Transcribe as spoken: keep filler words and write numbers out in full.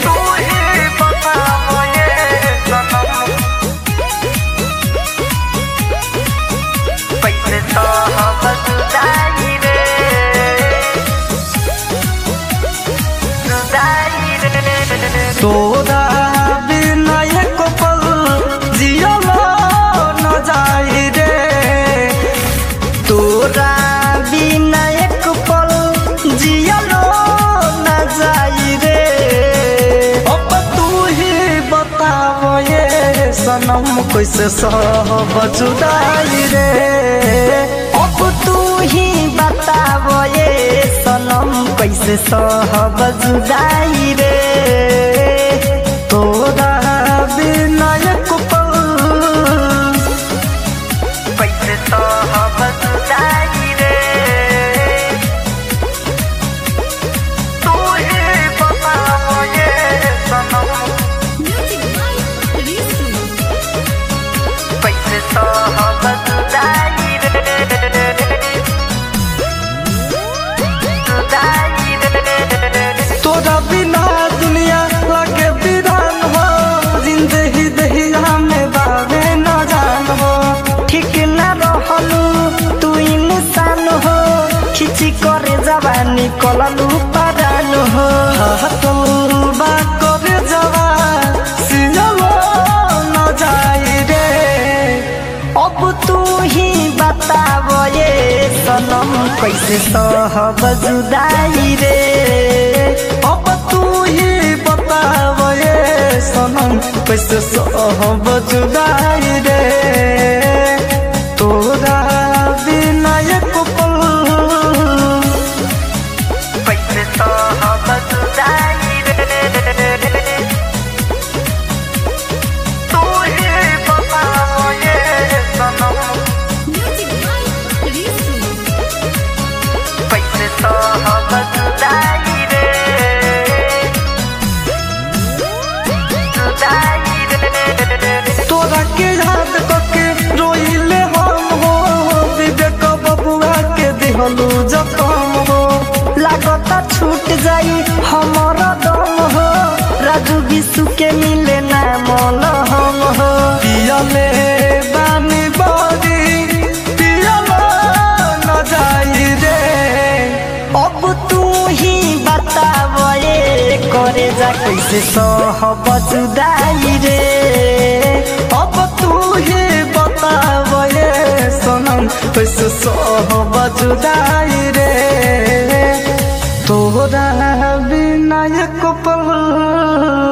तू ही बताओ ये सनम कैसे सहब जुदाई रे जुदाई रे तोरा बिना एक पल जियलो न जाई रे तोरा बिना एक पल जियलो न जाई रे अब तू ही बताओ ये सनम कैसे सहब जुदाई रे अब तू ही बताओ ये सनम कैसे सहब जुदाई रे तोरा बिना एक पल कैसे सहब जुदाई रे तू ही बताओ ये सनम कैसे सहब जुदाई रे जुदाई रे तोरा बिना दुनिया लगे वीरान हो जिंदगी दहिया में बावे न जान हो ठीक न रहलू तू इंसान हो खिची करे जवानी कललू परान हो हतलू बा करे जवा सियलो न जाई रे अब तू ही बताओ ये सनम कैसे सहब जुदाई रे अब तू ही बताओ ये सनम कैसे सहब जुदाई रे तोरा बिना एक पल कैसे सहब जुदाई रे तू ही बताओ ये सनम कैसे सहब जुदाई रे जुदाई रे तोरा के याद करके रोइले हम हो विवेक बबुआ के दिहलू जखम हो लागता छूट जाई हमर दम हो राजू विशु के मिले ना मन हम हो पियले बानी बड़ी पियलो न जाई रे अब तू ही बताओ ये करे जा कैसे सहब जुदाई रे अब तू ही बताओ ये सनम कैसे सहब जुदाई रे तोरा बिना एक पल